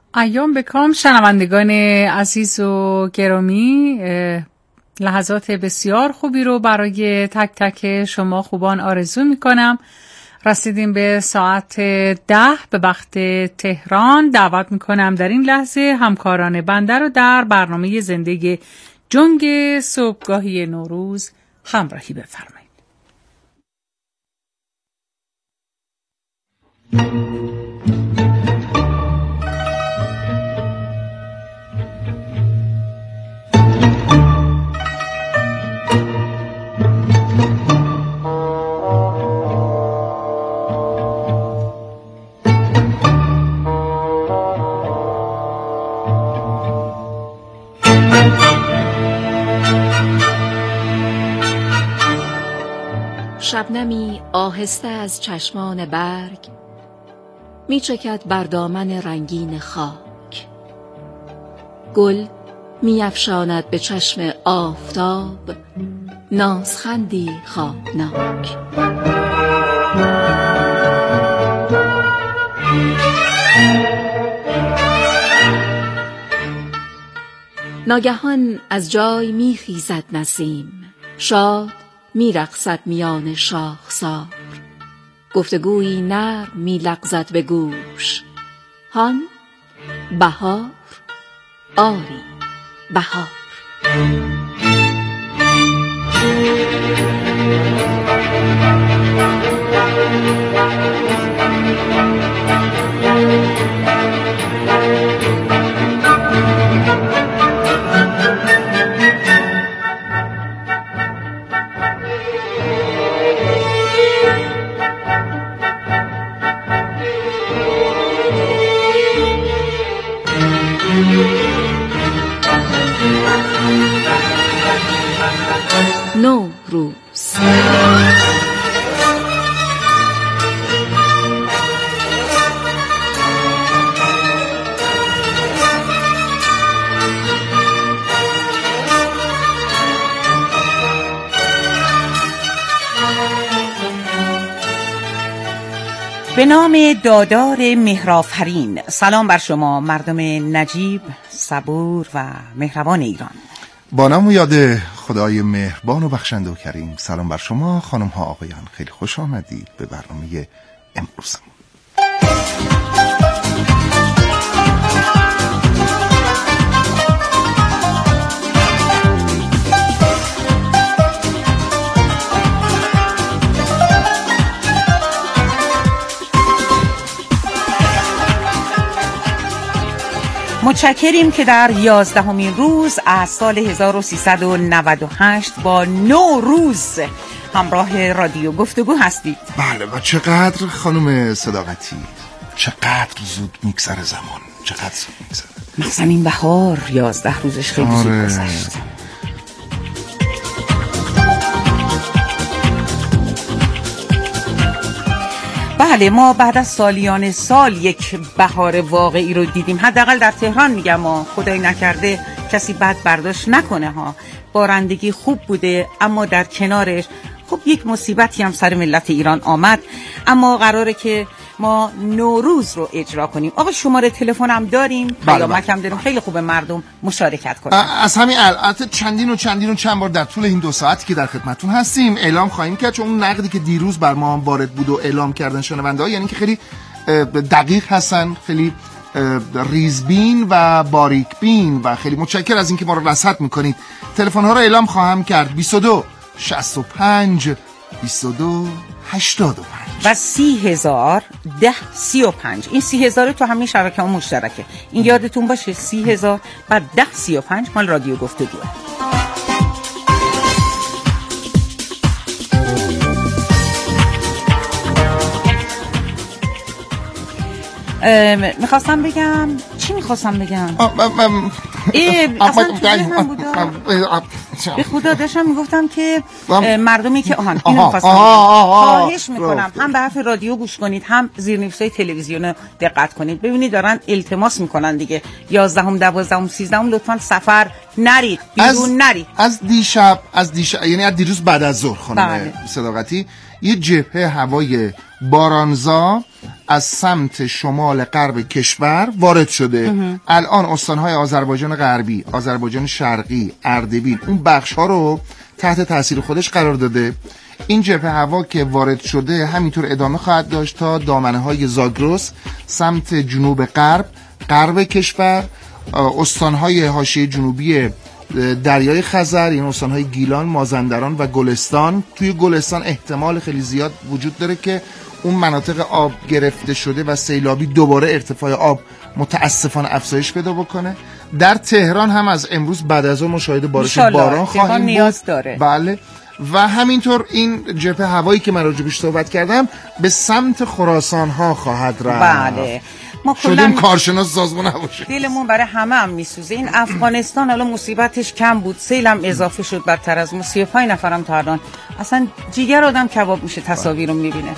ایام بکام شنوندگان عزیز و گرامی، لحظات بسیار خوبی رو برای تک تک شما خوبان آرزو میکنم. رسیدیم به ساعت 10 به وقت تهران. دعوت میکنم در این لحظه همکاران بنده رو در برنامه زندگی جنگ صبحگاهی نوروز همراهی بفرمایید. شبنمی آهسته از چشمان برگ می چکد بر دامن رنگین خاک. گل می افشاند به چشم آفتاب نازخندی خوابناک. ناگهان از جای می خیزد نسیم، شاد می رقصد میان شاخسار. گفتگویی نرم می لغزد به گوش، هان بهار، آری بهار. نوروز به نام دادار مهرآفرین. سلام بر شما مردم نجیب، صبور و مهربان ایران. با نام و یاد خدای مهربان و بخشنده و کریم. سلام بر شما خانم ها آقایان، خیلی خوش آمدید به برنامه امروزمون. متشکریم که در 11مین روز از سال 1398 با نوروز همراه رادیو گفتگو هستید. بله، و چقدر خانم صداقتی، چقدر زود میگذره زمان، چقدر زود میگذره. مثلا این بهار 11 روزش خیلی زود گذشت. بله، ما بعد از سالیان سال یک بهار واقعی رو دیدیم. حداقل در تهران میگم، خدای نکرده کسی بد برداشت نکنه ها. بارندگی خوب بوده، اما در کنارش خب یک مصیبتی هم سر ملت ایران آمد. اما قراره که ما نوروز رو اجرا کنیم. آقا شماره تلفن هم داریم، پیامک هم داریم، خیلی خوبه مردم مشارکت کنن. از همین البته چند بار در طول این 2 ساعتی که در خدمتتون هستیم اعلام خواهیم کرد، چون اون نقدی که دیروز بر ما وارد بود و اعلام کردن شنونده‌ها، یعنی که خیلی دقیق هستن، خیلی ریزبین و باریکبین و خیلی متشکر از اینکه ما رو رصد میکنید. تلفن ها رو اعلام خواهم کرد: 22 65 22 85 و 30,000 10 35. این 30,000 تو همین شبکه ها مشترکه، این یادتون باشه. 30,000 و 10 35 مال رادیو گفتگوه. میخواستم بگم اصلا به خدا داشتم میگفتم که مردمی که اینو میخواستم خواهش میکنم هم به حرف رادیو گوش کنید، هم زیرنویس‌های تلویزیون دقت کنید. ببینید دارن التماس میکنن دیگه، 11ام 12ام 13ام لطفا سفر نرید، بیرون نرید. از دیشب یعنی از دیروز بعد از ظهر خانم صداقتی یه جبهه هوای بارانزا از سمت شمال غرب کشور وارد شده. الان استانهای آذربایجان غربی، آذربایجان شرقی، اردبیل اون بخش‌ها رو تحت تاثیر خودش قرار داده. این جبهه هوا که وارد شده همینطور ادامه خواهد داشت تا دامنه‌های زاگرس سمت جنوب غرب کشور، استانهای حاشیه جنوبی دریای خزر، این استانهای گیلان، مازندران و گلستان. توی گلستان احتمال خیلی زیاد وجود داره که اون مناطق آب گرفته شده و سیلابی دوباره ارتفاع آب متاسفانه افزایش پیدا بکنه. در تهران هم از امروز بعد از اون مشاهده بارش باران خواهیم نیاز بود. داره. بله. و همینطور این جبهه هوایی که من راجبش صحبت کردم به سمت خراسان ها خواهد رفت. بله. ما شدیم کارشناس سازمان هواشناسی. دلمون برای همه هم میسوزه. این افغانستان الان مصیبتش کم بود، سیل هم اضافه شد بدتر از ما، 35 نفرم تا الان. اصلا جیگر آدم کباب میشه تصاویر رو میبینه.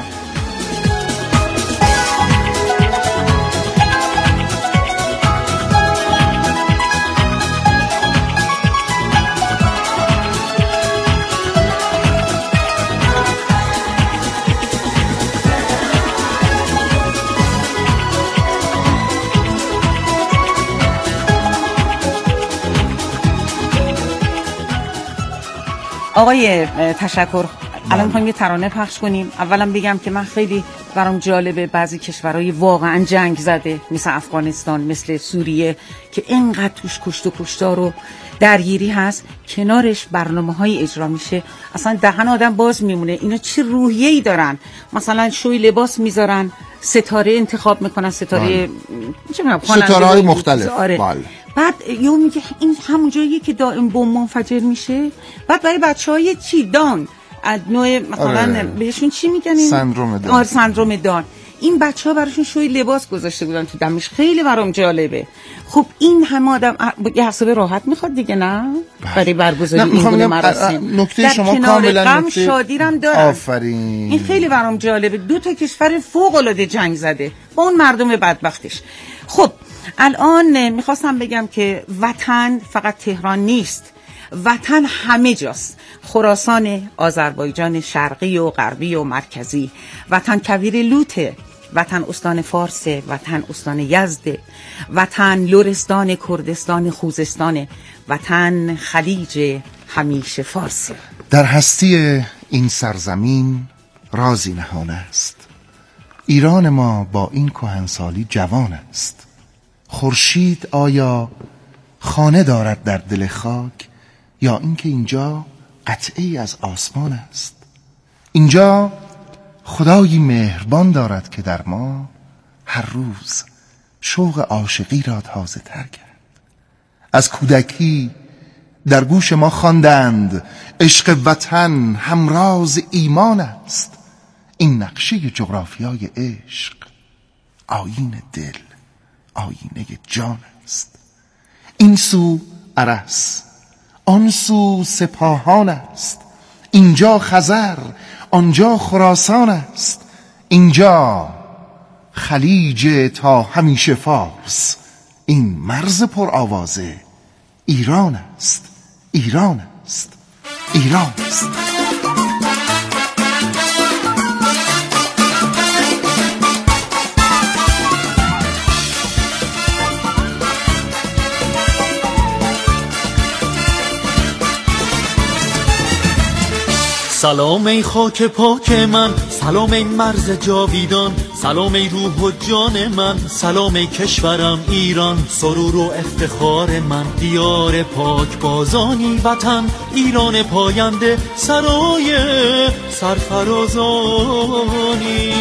آقای تشکر، الان می‌خوایم یه ترانه پخش کنیم. اولا بگم که من خیلی برام جالبه بعضی کشورهای واقعا جنگ زده مثل افغانستان، مثل سوریه که اینقدر توش کشت و کشتار و درگیری هست، کنارش برنامه‌های اجرا میشه اصلا دهن آدم باز میمونه. اینا چه روحیه‌ای دارن؟ مثلا شوی لباس میذارن، ستاره انتخاب میکنن، ستاره ستاره‌های مختلف. بعد یهو میگه این همون جاییه که دائم بمب منفجر میشه. بعد برای بچهای چی دان از نوع مثلا بهشون چی میگن؟ سندروم دان. سندروم دان. این بچه‌ها براشون شوی لباس گذاشته بودن تو دمش. خیلی برام جالبه. خب این همه آدم یه حساب راحت میخواد دیگه، نه؟ برای برگزاری این گونه مراسم. نکته شما کاملا نکته شادیرم دارم. آفرین. این خیلی برام جالبه. دو تا کشور فوق العاده جنگ زده با اون مردم بدبختش. خب الان میخواستم بگم که وطن فقط تهران نیست، وطن همه جاست. خراسان، آذربایجان شرقی و غربی و مرکزی، وطن کویر لوته، وطن استان فارس، وطن استان یزد، وطن لرستان، کردستان، خوزستان، وطن خلیج همیشه فارس. در هستی این سرزمین رازی نهان است. ایران ما با این کهنسالی جوان است. خورشید آیا خانه دارد در دل خاک، یا اینکه اینجا قطعه‌ای از آسمان است؟ اینجا خدایی مهربان دارد که در ما هر روز شوق عاشقی را تازه تر کرد. از کودکی در گوش ما خواندند عشق وطن همراز ایمان است. این نقشه جغرافیای عشق، آیین دل، آینه جان است. این سو ارس، آن سو سپاهان است. اینجا خزر، آنجا خراسان است. اینجا خلیج تا همیشه فارس. این مرز پر آوازه ایران است، ایران است، ایران است. سلام ای خاک پاک من، سلام ای مرز جاویدان، سلام ای روح و جان من، سلام ای کشورم ایران، سرور و افتخار من، دیار پاک بازانی وطن، ایران پاینده سرای سرفرازانی.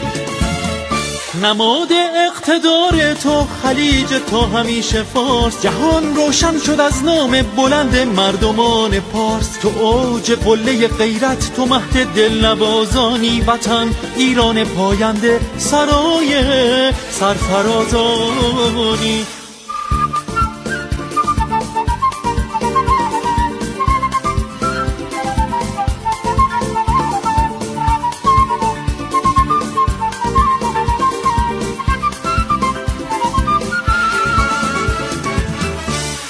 نماد اقتدار تو خلیج تا همیشه فارس، جهان روشن شد از نام بلند مردمان پارس. تو اوج قله غیرت، تو مهد دلنوازانی وطن، ایران پاینده سرای سرفرازانی.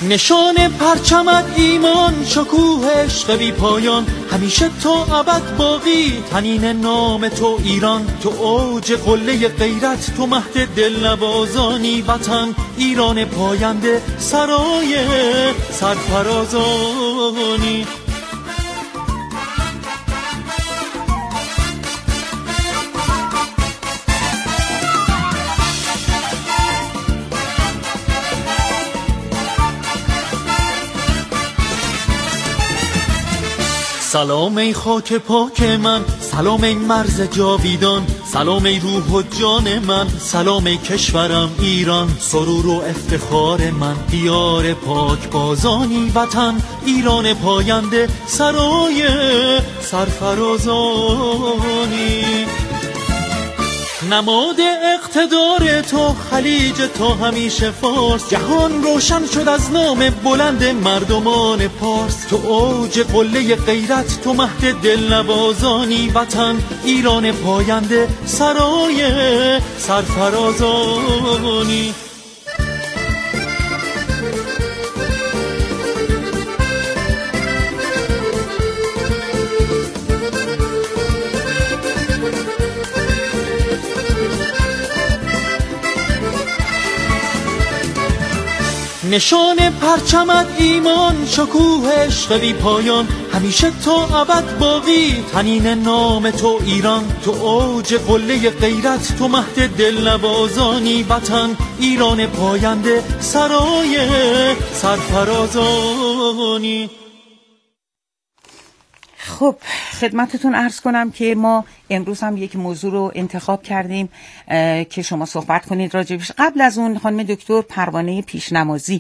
نشان پرچمت ایمان، شکوه عشق بی پایان، همیشه تا ابد باقی تنین نام تو ایران. تو اوج قله غیرت، تو مهد دلنوازانی وطن، ایران پاینده سرای سرفرازانی. سلام ای خاک پاک من، سلام ای مرز جاویدان، سلام ای روح و جان من، سلام ای کشورم ایران. سرور و افتخار من، دیار پاک بازانی وطن، ایران پاینده سرای سرفرازانی. نماد اقتدار تو خلیج تا همیشه فارس، جهان روشن شد از نام بلند مردمان پارس. تو اوج قله غیرت، تو مهد دلنوازانی وطن، ایران پاینده سرای سرفرازانی. نشان پرچمت ایمان، شکوه عشق بی پایان، همیشه تا ابد باقی تنین نام تو ایران. تو اوج قله غیرت، تو مهد دلنوازانی وطن، ایران پاینده سرای سرفرازانی. خب خدمتتون عرض کنم که ما امروز هم یک موضوع رو انتخاب کردیم که شما صحبت کنید راجبش. قبل از اون خانم دکتر پروانه پیشنمازی،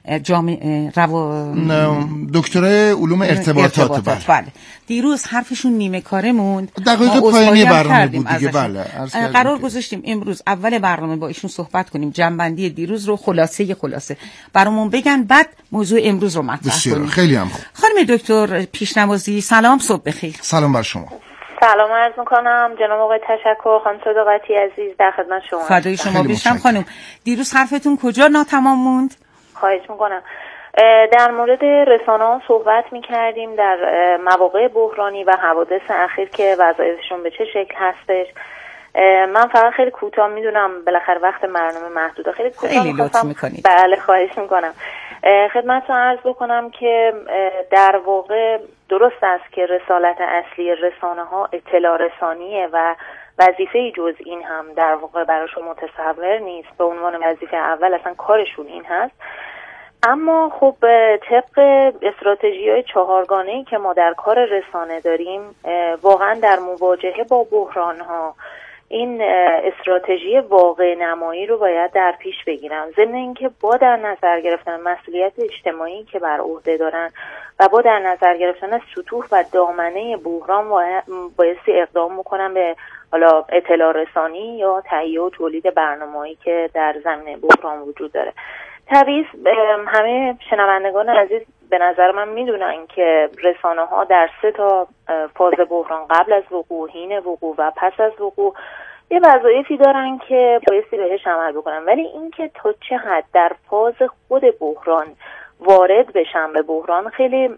دکتر علوم ارتباطات بله. دیروز حرفشون نیمه کاره موند، دقیقه پایانی برنامه بود دیگه. بله قرار گذاشتیم امروز اول برنامه با ایشون صحبت کنیم، جنبندی دیروز رو خلاصه برامون بگن، بعد موضوع امروز رو مطرح کنیم. خیلی هم خوب. خانم دکتر پیشنمازی سلام، صبح بخیر. سلام بر شما. سلام عرض میکنم جناب آقای تشکر. خانم صداقتی عزیز در خدمت شما. فدای شما بشم خانم. دیروز حرفتون کجا ناتمام موند؟ خواهش میکنم. در مورد رسانه‌ها صحبت میکردیم در مواقع بحرانی و حوادث اخیر که وضعیتشون به چه شکل هستش. من فقط خیلی کوتاه، میدونم بالاخره وقت برنامه محدوده، خیلی کوتاه لطف میکنید. بله خواهش میکنم. خدمتتون عرض بکنم که در واقع درست است که رسالت اصلی رسانه‌ها اطلاع رسانیه و وظیفه جز این هم در واقع براشون متصور نیست. به عنوان وظیفه اول اصلا کارشون این هست. اما خب طبق استراتژی‌های چهارگانه‌ای که ما در کار رسانه داریم، واقعا در مواجهه با بحران‌ها این استراتژی واقع نمایی رو باید در پیش بگیرن، ضمن اینکه با در نظر گرفتن مسئولیت اجتماعی که بر عهده دارن و با در نظر گرفتن سطوح و دامنه بحران بایستی اقدام بکنن به حالا اطلاع رسانی یا تهیه و تولید برنامه‌ای که در زمینه بحران وجود داره. طبیعی همه شنوندگان عزیز به نظر من میدونن که رسانه‌ها در 3 فاز بحران، قبل از وقوع، حین وقوع و پس از وقوع، یه وظایفی دارن که بایستی بهش عمل بکنن. ولی اینکه تا چه حد در فاز خود بحران وارد بشن به بحران خیلی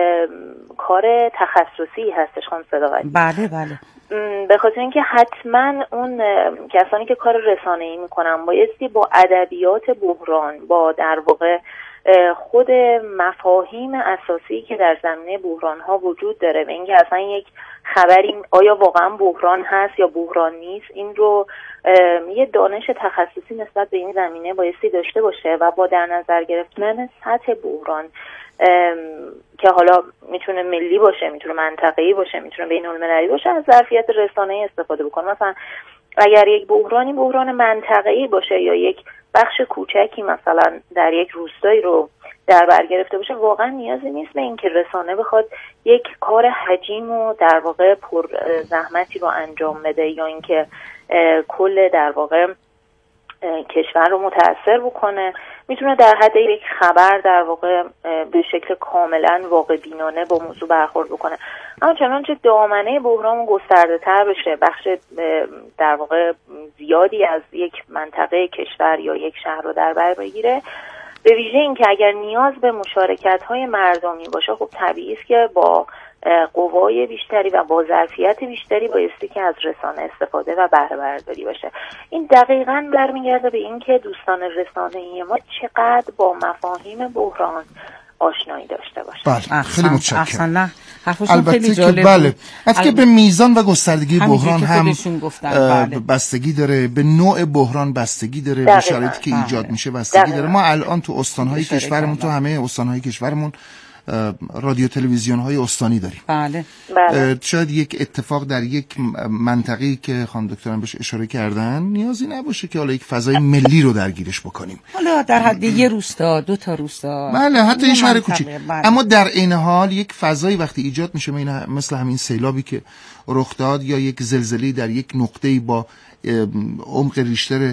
کار تخصصی هستش خانم صداقتی. بله بله. به خاطر اینکه حتما اون کسانی که کار رسانه‌ای میکنن بایستی با ادبیات بحران، با در واقع خود مفاهیم اساسی که در زمینه بحران ها وجود داره و اینکه اصلا یک خبری آیا واقعا بحران هست یا بحران نیست، این رو یه دانش تخصصی نسبت به این زمینه بایستی داشته باشه و با در نظر گرفتن سطح بحران که حالا میتونه ملی باشه، میتونه منطقه‌ای باشه، میتونه بین‌المللی باشه، از ظرفیت رسانه‌ای استفاده بکنه. مثلا اگر یک بحران منطقه‌ای باشه یا یک بخش کوچکی مثلا در یک روستایی رو در بر گرفته باشه، واقعا نیازی نیست به اینکه رسانه بخواد یک کار حجیم و در واقع پر زحمتی رو انجام بده یا اینکه کل در واقع کشور رو متأثر بکنه. میتونه در حد یک خبر در واقع به شکل کاملا واقع بینانه با موضوع برخورد بکنه. اما چنانچه دامنه بحران گسترده تر بشه، بخش در واقع زیادی از یک منطقه کشور یا یک شهر رو در بر بگیره، به ویژه این که اگر نیاز به مشارکت‌های مردمی باشه، خب طبیعی است که با قوای بیشتری و با ظرفیت بیشتری بایستی که از رسانه استفاده و بهره برداری باشه. این دقیقاً برمیگرده به این که دوستان رسانه‌ای ما چقدر با مفاهیم بحران آشنایی داشته باشه. بله، خیلی متشکرم. البته که بله، که به میزان و گستردگی بحران هم بله. بستگی داره، به نوع بحران بستگی داره، به شرایطی که ایجاد میشه بستگی داره. ما الان تو استان‌های کشورمون، تو همه استان‌های کشورمون رادیو تلویزیون های استانی داریم. بله. شاید یک اتفاق در یک منطقه‌ای که خانم دکترم بهش اشاره کردن نیازی نباشه که حالا یک فضای ملی رو درگیرش بکنیم، حالا در حد یه روستا، 2 تا روستا، بله، حتی یه شهر کوچیک. بله. اما در این حال یک فضایی وقتی ایجاد میشه، مثل همین سیلابی که رخ داد یا یک زلزله‌ای در یک نقطه‌ای با عمق ریشتر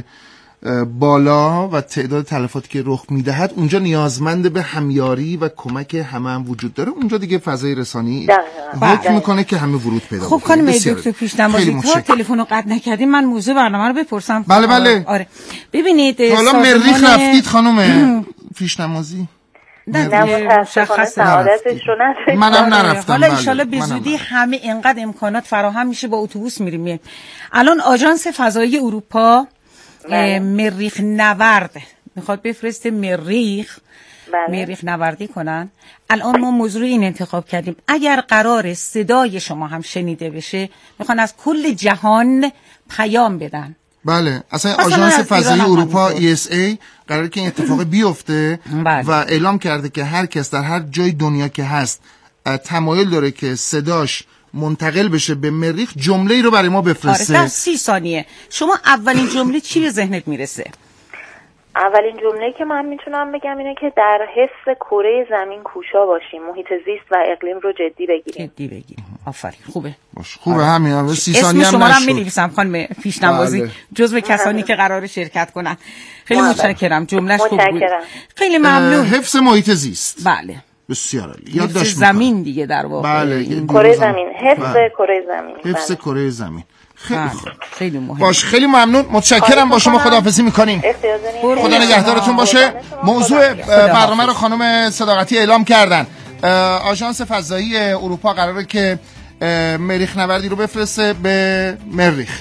بالا و تعداد تلفاتی که رخ میدهد، اونجا نیازمند به همیاری و کمک همه هم وجود داره. اونجا دیگه فضای رسانی حکم میکنه که همه ورود پیدا کنه. خب خانم دکتر پیشنمازی، تا تلفن رو قطع نکردیم من موضوع برنامه رو بپرسم. بله. آره ببینید، حالا مریخ رفتید خانم پیشنمازی؟ نه متاسفانه سعادتش رو نداریم. منم نرفتم. حالا انشالله به زودی همه اینقدر امکانات فراهم میشه با اتوبوس میریم. الان آژانس فضایی اروپا مریخ نورد میخواد بفرسته مریخ نوردی کنن. الان ما موضوع این انتخاب کردیم اگر قرار صدای شما هم شنیده بشه، میخوان از کل جهان پیام بدن. بله، اصلا آژانس فضایی اروپا ESA قراره که این اتفاق بیفته و اعلام کرده که هر کس در هر جای دنیا که هست تمایل داره که صداش منتقل بشه به مریخ، جمله‌ای رو برای ما بفرسته. در 30 ثانیه شما اولین جمله چی به ذهنت میرسه؟ اولین جمله‌ای که من میتونم بگم اینه که در حفظ کره زمین کوشا باشیم، محیط زیست و اقلیم رو جدی بگیریم. آفرین، خوبه. خوبه همین. 30 ثانیه هم شما رو می‌نویسم خانم پیشنوازی، جزو کسانی که قراره شرکت کنن. خیلی متشکرم، جمله‌اش خوب بود. خیلی ممنون. حفظ محیط زیست. بله. بسیار عالی. یادداشت زمین دیگه در واقع. بله. کره زمین، حفظ کره زمین. حفظ کره زمین. خیلی مهم. باش، خیلی ممنون، متشکرم. با شما خداحافظی میکنیم. خدا نگهدارتون باشه. موضوع برنامه رو خانم صداقتی اعلام کردن. آژانس فضایی اروپا قراره که مریخ نوردی رو بفرسته به مریخ.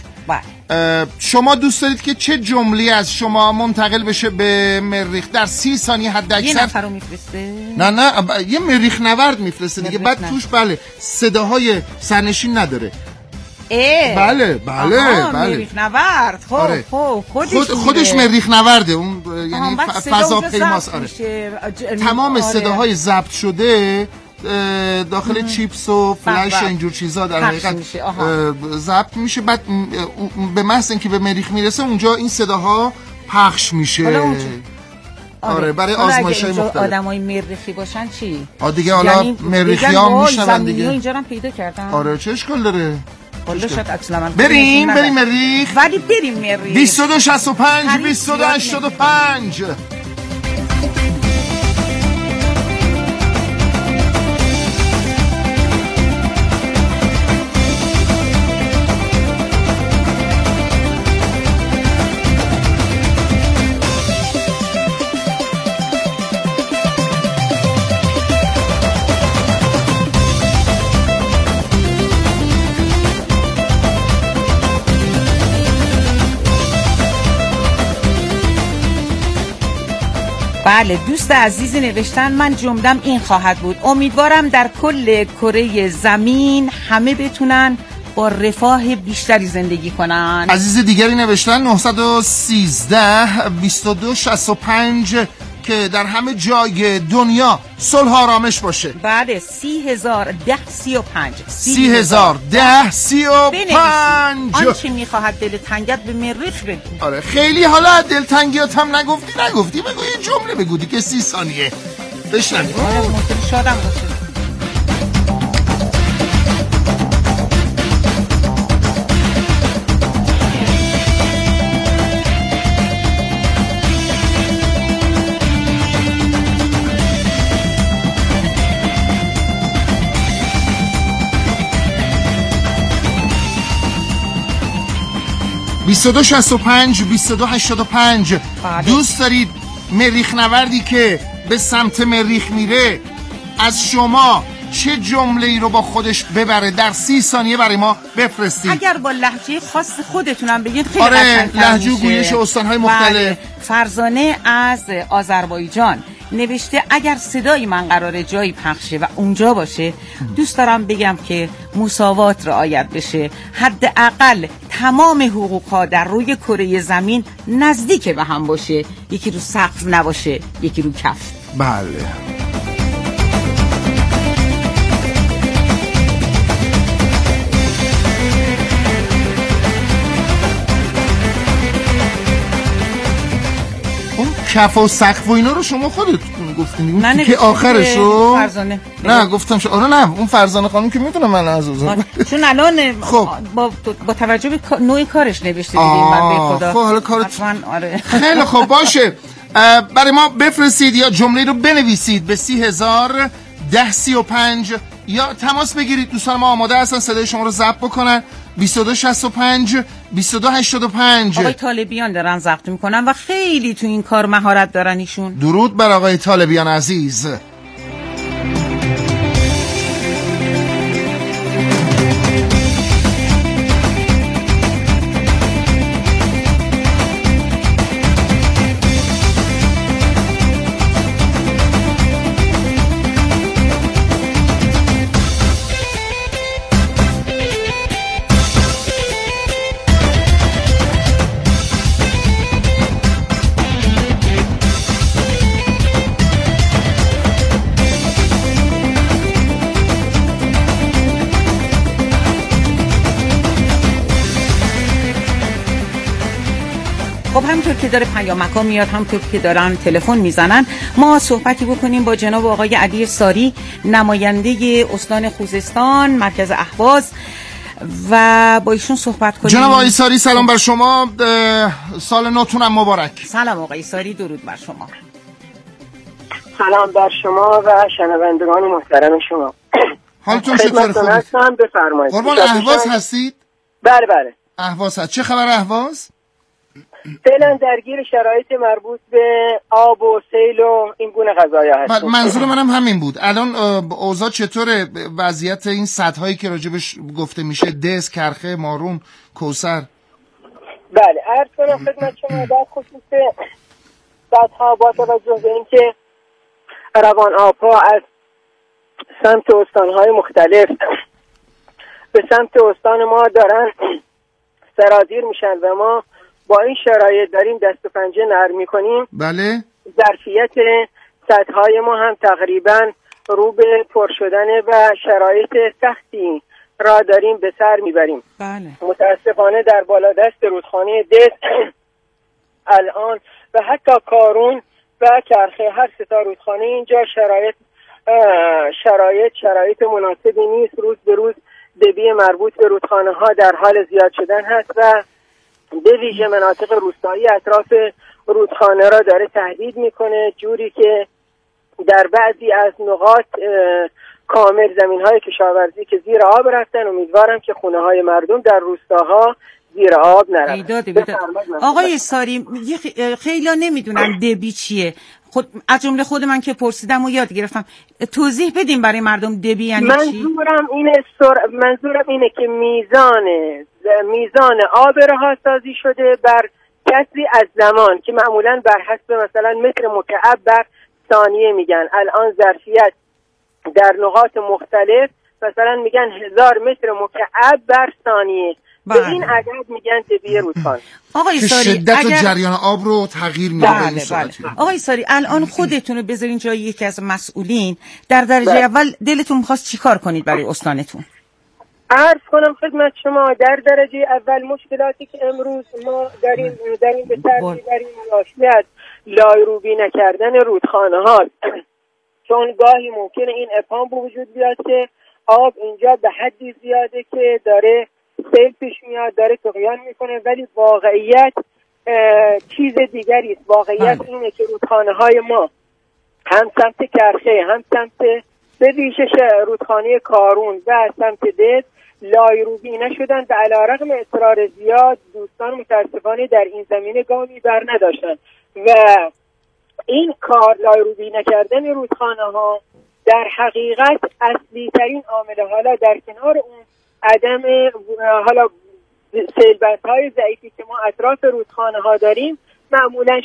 شما دوست دارید که چه جمله‌ای از شما منتقل بشه به مریخ در 30 ثانیه حد اکثر؟ یه نفر رو میفرسته؟ نه یه مریخ نورد میفرسته دیگه. بعد توش بله صداهای سرنشین نداره. بله مریخ نورد. خب خودش مریخ نورده، اون یعنی فضاپیماست. تمام صداهای ضبط شده داخل چیپس و فلش اینجور چیزا در حقیقت ضبط میشه. بعد به محض اینکه به مریخ میرسه اونجا این صداها پخش میشه. آره برای آزمایش‌های مختلف. آدمای مریخی باشن چی؟ دیگه حالا مریخی‌ها میشنون دیگه. اینجا هم پیدا کردن. آره چه اشکال داره؟ بریم مریخ. ولی بریم مریخ. 2265 2285. بله دوست عزیزی نوشتن من جمله‌ام این خواهد بود: امیدوارم در کل کره زمین همه بتونن با رفاه بیشتری زندگی کنن. عزیز دیگری نوشتن 913 2265 که در همه جای دنیا صلح و آرامش باشه. بله 301035 301035 آنچه میخواهد دل تنگت به مریخ بگو. آره خیلی حالا دل تنگیات هم نگفتی بگو یه جمله بگو دیگه 30 ثانیه بشنویم. آره شادم باشه. $2265 $2285 دوست دارید مریخ نوردی که به سمت مریخ میره از شما چه جمله‌ای رو با خودش ببره در 30 ثانیه برای ما بفرستید. اگر با لهجه خاص خودتونم بگید خیلی آره لهجه و گویش استان‌های مختلف. فرزانه از آذربایجان نوشته اگر صدای من قراره جایی پخشه و اونجا باشه دوست دارم بگم که مساوات رعایت بشه، حداقل تمام حقوق‌ها در روی کره زمین نزدیک به هم باشه، یکی رو سقف نباشه یکی رو کف. بله کف و سقف و اینا رو شما خودت گفتین اون که آخرشو فرزانه نه گفتم آره نه اون فرزانه خانم که میدونه من عزیزم چون الان خب با توجه به نوع کارش نوشته دیدیم من به خدا. خب حالا کارت آره. خیلی خب باشه برای ما بفرستید یا جمله رو بنویسید به 30,000 1035 یا تماس بگیرید. دوستان ما آماده هستن صدای شما رو ضبط بکنن 2265 2285. آقای طالبیان دارن ضبط میکنن و خیلی تو این کار مهارت دارن ایشون. درود بر آقای طالبیان عزیز. خب همونطور که داره پیامک‌ها میاد همونطور که دارن تلفن میزنن ما صحبتی بکنیم با جناب آقای علی ساری نماینده استان خوزستان مرکز اهواز و با ایشون صحبت کنیم. جناب آقای ساری سلام بر شما، سال نوتون هم مبارک. سلام آقای ساری درود بر شما. سلام بر شما و شنوندگان محترم شما. حالتون چطور؟ خوبه؟ هستم بفرمایید. قربان اهواز هستید؟ بله بله. اهواز هست. چه خبر اهواز؟ فعلا درگیر شرایط مربوط به آب و سیل و این گونه قضایا هستیم. منظور منم همین بود. الان اوضاع چطوره وضعیت این سدهایی که راجبش گفته میشه دز، کرخه، مارون، کوثر؟ بله عرض کنم خدمت شما در خصوص سدها با توجه به اینکه روان آبها از سمت استانهای مختلف به سمت استان ما دارن سرازیر میشن و ما با این شرایط داریم دست و پنجه نرم میکنیم. بله. ظرفیت سدهای ما هم تقریبا رو به پر شدن و شرایط سختی را داریم به سر میبریم. بله. متاسفانه در بالادست رودخانه دز الان و حتی کارون و کرخه هر سه تا رودخانه اینجا شرایط مناسبی نیست. روز به روز دبی مربوط به رودخانه ها در حال زیاد شدن هست و به ویژه مناطق روستایی اطراف رودخانه را داره تهدید میکنه، جوری که در بعضی از نقاط کامل زمین‌های کشاورزی که زیر آب رفتن. امیدوارم که خونه‌های مردم در روستاها زیر آب نرن. آقای ساری خیلی نمیدونن دبی چیه، از جمله خود من که پرسیدم و یاد گرفتم. توضیح بدیم برای مردم دبی یعنی چی؟ منظورم اینه که میزان آب رهاسازی شده بر کسری از زمان که معمولاً بر حسب مثلا متر مکعب بر ثانیه میگن. الان ظرفیت در نقاط مختلف مثلا میگن 1000 متر مکعب بر ثانیه. به این عدد میگن دبی رودخانه. آقای ساری شدت و جریان آب رو تغییر میده. بله. آقای ساری الان خودتون رو بذارین جای یکی از مسئولین. در درجه اول دلتون می‌خواست چیکار کنید برای استانتون؟ عرض کنم خدمت شما در درجه اول مشکلاتی که امروز ما داریم به سر میبریم ناشی از لایروبی نکردن رودخانه ها، چون گاهی ممکنه این ابهام به وجود بیاد که آب اینجا به حدی زیاده که داره سیل پیش میاد، داره طغیان میکنه، ولی واقعیت چیز دیگری است. واقعیت اینه که رودخانه های ما هم سمت کرخه هم سمت به ویژه رودخانه کارون و سمت دز لایروبی نشدن و علیرغم اصرار زیاد دوستان متاسفانه در این زمینه گامی بر نداشتن و این کار لایروبی نکردن رودخانه ها در حقیقت اصلی ترین عامل، حالا در کنار اون عدم حالا سیلبندهای ضعیفی که ما اطراف رودخانه ها داریم، معمولا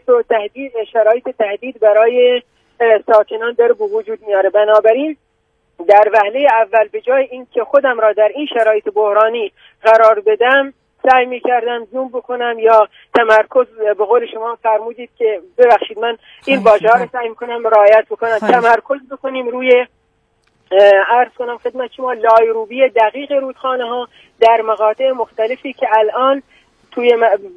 شرایط تهدید برای ساکنان داره به وجود میاره. بنابراین در وهله اول به جای این که خودم را در این شرایط بحرانی قرار بدم، سعی می‌کردم زوم بکنم یا تمرکز، به قول شما فرمودید که ببخشید من این واژه‌ها رو سعی می‌کنم رعایت بکنم، تمرکز بکنیم روی عرض کنم خدمت شما لایروبی دقیق رودخانه‌ها در مقاطع مختلفی که الان توی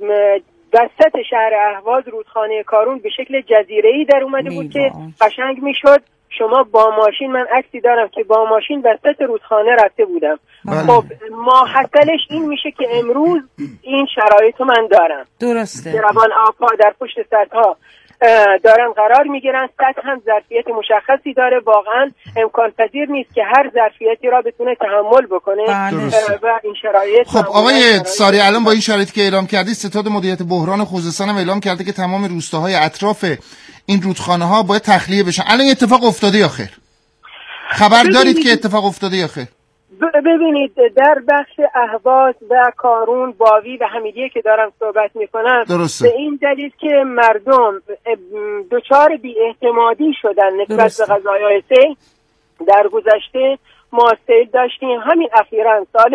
وسط شهر اهواز رودخانه کارون به شکل جزیره‌ای در اومده بود که قشنگ میشد شما با ماشین، من عکسی دارم که با ماشین وسط رودخانه رفته بودم. خب ماحصلش این میشه که امروز این شرایط من دارم. درسته. روان آب‌ها در پشت سدها دارن قرار میگیرن، سد هم ظرفیت مشخصی داره، واقعا امکان پذیر نیست که هر ظرفیتی را بتونه تحمل بکنه و این شرایط. خب آقای ساری، الان با این شرایطی که اعلام کردی، ستاد مدیریت بحران خوزستان هم اعلام کرده که تمام روستاهای اطراف این رودخانه ها باید تخلیه بشن. الان اتفاق افتاده یا خیر؟ خبر دارید که اتفاق افتاده یا خیر؟ ببینید در بخش اهواز و کارون، باوی و حمیدیه که دارم صحبت میکنم، به این دلیل که مردم دچار بی‌اعتمادی شدن نسبت به قضایای سیل. در گذشته ما سیل داشتیم، همین اخیراً سال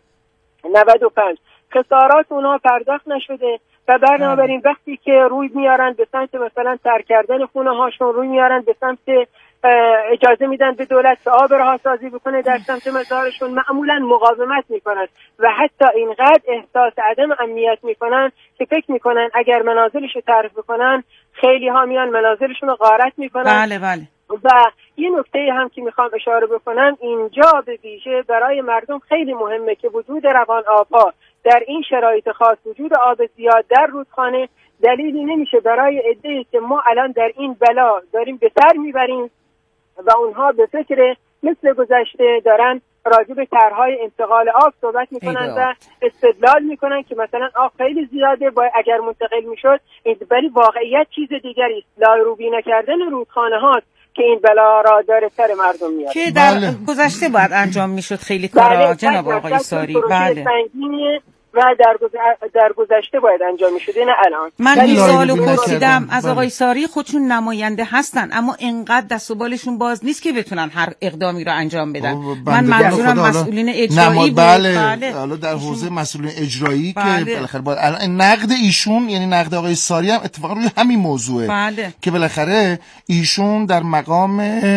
95 خسارات اونها پرداخت نشده و بنابراین وقتی که روی میارن به سمت مثلا ترک کردن خونه هاشون، روی میارن به سمت اجازه میدن به دولت که آب رها سازی بکنه در سمت مزارشون، معمولا مقاومت میکنن و حتی اینقدر احساس عدم امنیت میکنن که فکر میکنن اگر منازلشو تعرف بکنن خیلی ها میان منازلشون رو غارت میکنن. بله. و یه نکته هم که میخوام اشاره بکنم، اینجا به ویژه برای مردم خیلی مهمه که وجود روان آبها در این شرایط خاص، وجود آب زیاد در رودخانه دلیلی نمیشه برای عده‌ای که ما الان در این بلا داریم به سر میبریم و اونها به فکر مثل گذشته دارن راجع به طرح‌های انتقال آب صحبت میکنن و استدلال میکنن که مثلا آب خیلی زیاده اگر منتقل میشد، ولی واقعیت چیز دیگری است. لایروبی نکردن رودخانه هاست که این بلا را داره سر مردم میاره که در گذشته باید انجام میشد خیلی کارا. جناب آقای ساری، بله، و در گذشته باید انجام میشده، نه الان. من این سوالو پرسیدم از آقای ساری، خودشون نماینده هستن اما اینقدر دست و بالشون باز نیست که بتونن هر اقدامی رو انجام بدن. من منظورم مسئولین اجرایی بود. بله. حالا در حوزه مسئولین اجرایی که بالاخره الان نقد ایشون، یعنی نقد آقای ساری هم اتفاقا روی همین موضوعه که بالاخره ایشون در مقام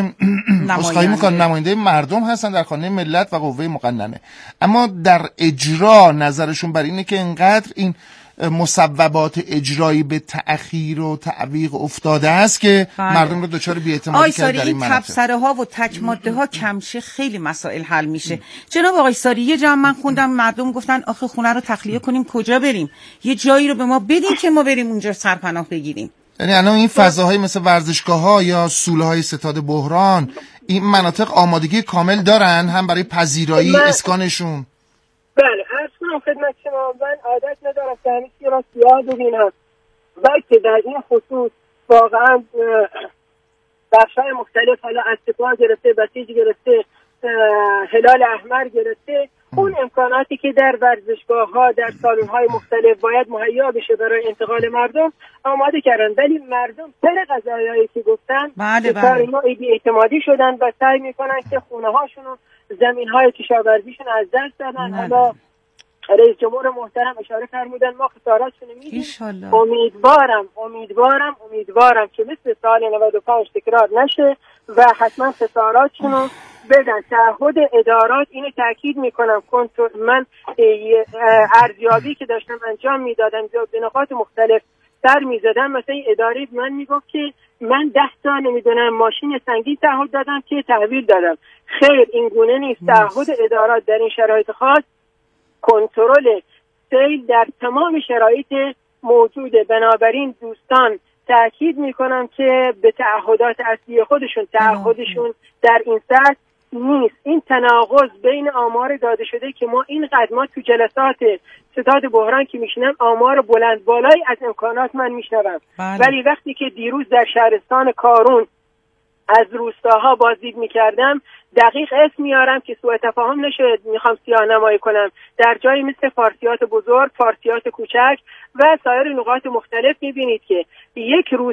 نماینده مردم هستن در خانه ملت و قوه مقننه، اما در اجرا نظرشون بر اینه که انقدر این مصوبات اجرایی به تأخیر و تعویق افتاده است که مردم رو دچار بی‌اعتمادی کرده در این مناطق. تبصره ها و تک ماده ها کمشه، خیلی مسائل حل میشه. جناب آقای ساری، یه جمع من خوندم مردم گفتن آخه خونه رو تخلیه کنیم کجا بریم؟ یه جایی رو به ما بدین که ما بریم اونجا سرپناه بگیریم. یعنی الان این فضاهای مثل ورزشگاه‌ها یا سوله‌های ستاد بحران، این مناطق آمادگی کامل دارن هم برای پذیرایی اسکانشون؟ بله، عرض کنم خدمت شما، من عادت ندارم که همه چیز را سیاه ببینم، بلکه در این خصوص واقعا بخش‌های مختلف، حالا از سپاه گرفته، بسیج گرفته، هلال احمر گرفته، اون امکاناتی که در ورزشگاه‌ها، در سالن‌های مختلف باید مهیا بشه برای انتقال مردم آماده کردن، ولی مردم سر قضایایی که گفتم به نوعی بی‌اعتمادی شدن و سعی می‌کنن که خونه‌هاشون و زمین‌های کشاورزیشون از دست دادن. حالا رئیس جمهور محترم اشاره فرمودن ما خساراتشون میدیم. امیدوارم که مثل سال 95 تکرار نشه و حتما خساراتشون بدن. تعهد ادارات، اینو تاکید میکنم، من ارزیابی که داشتم انجام میدادم به نقاط مختلف سر میزدم، مثلا اداره من میگفت که من 10 تا نمیدونم ماشین سنگین تعهد دادم که تحویل دادم. خیر، این گونه نیست. تعهد ادارات در این شرایط خاص کنترل سیل در تمام شرایط موجوده. بنابراین دوستان تاکید میکنم که به تعهدات اصلی خودشون در این سطح نیست. این تناقض بین آمار داده شده که ما اینقدر ما تو جلسات ستاد بحران که میشنم آمار بلند بالایی از امکانات من میشنوم، ولی وقتی که دیروز در شهرستان کارون از روستاها بازدید میکردم دقیق اسم میارم که سوء تفاهم نشه، میخوام سیاه نمایی کنم، در جایی مثل فارسیات بزرگ، فارسیات کوچک و سایر نقاط مختلف میبینید که یک روز